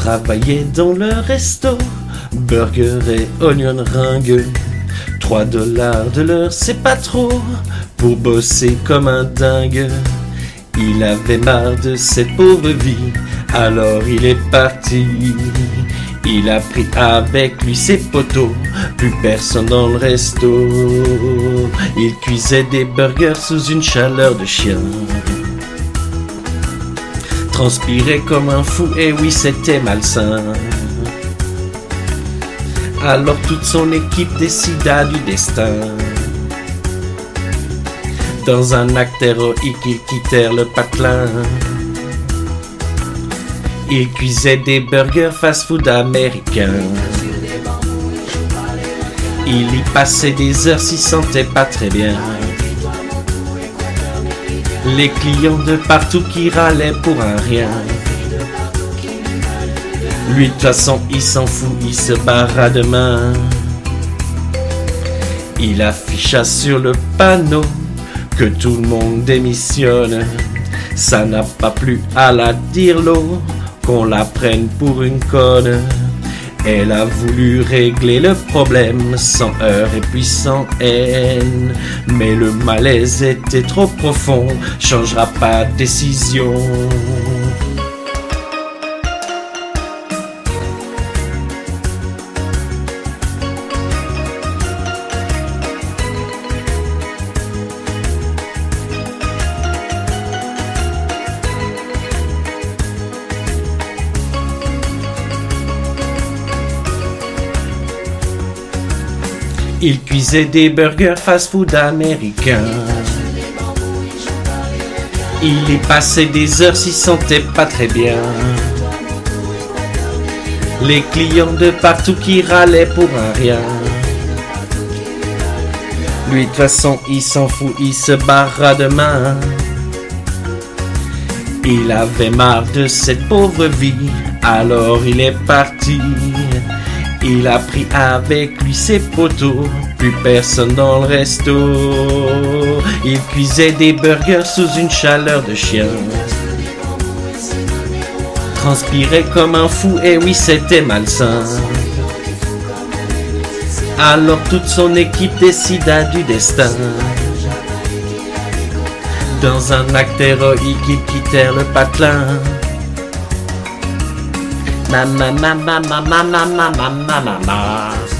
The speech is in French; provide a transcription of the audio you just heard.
travaillait dans le resto, burger et onion ringue. 3 $ de l'heure, c'est pas trop pour bosser comme un dingue. Il avait marre de cette pauvre vie, alors il est parti. Il a pris avec lui ses poteaux, plus personne dans le resto. Il cuisait des burgers sous une chaleur de chien. Transpirait comme un fou, et oui c'était malsain. Alors toute son équipe décida du destin. Dans un acte héroïque, ils quittèrent le patelin. Ils cuisaient des burgers fast-food américains. Il y passait des heures, s'y sentait pas très bien. Les clients de partout qui râlaient pour un rien. Lui de toute façon il s'en fout, il se barra demain. Il afficha sur le panneau que tout le monde démissionne. Ça n'a pas plu à la Dirlo qu'on la prenne pour une conne. Elle a voulu régler le problème sans heurts et puis sans haine. Mais le malaise était trop profond, changera pas de décision. Il cuisait des burgers fast-food américains. Il y passait des heures, s'y sentait pas très bien. Les clients de partout qui râlaient pour un rien. Lui de toute façon il s'en fout, il se barra demain. Il avait marre de cette pauvre vie, alors il est parti. Il a pris avec lui ses poteaux, plus personne dans le resto. Il cuisait des burgers sous une chaleur de chien. Transpirait comme un fou, et oui c'était malsain. Alors toute son équipe décida du destin. Dans un acte héroïque, ils quittèrent le patelin. Ma ma ma ma ma ma ma ma ma ma ma.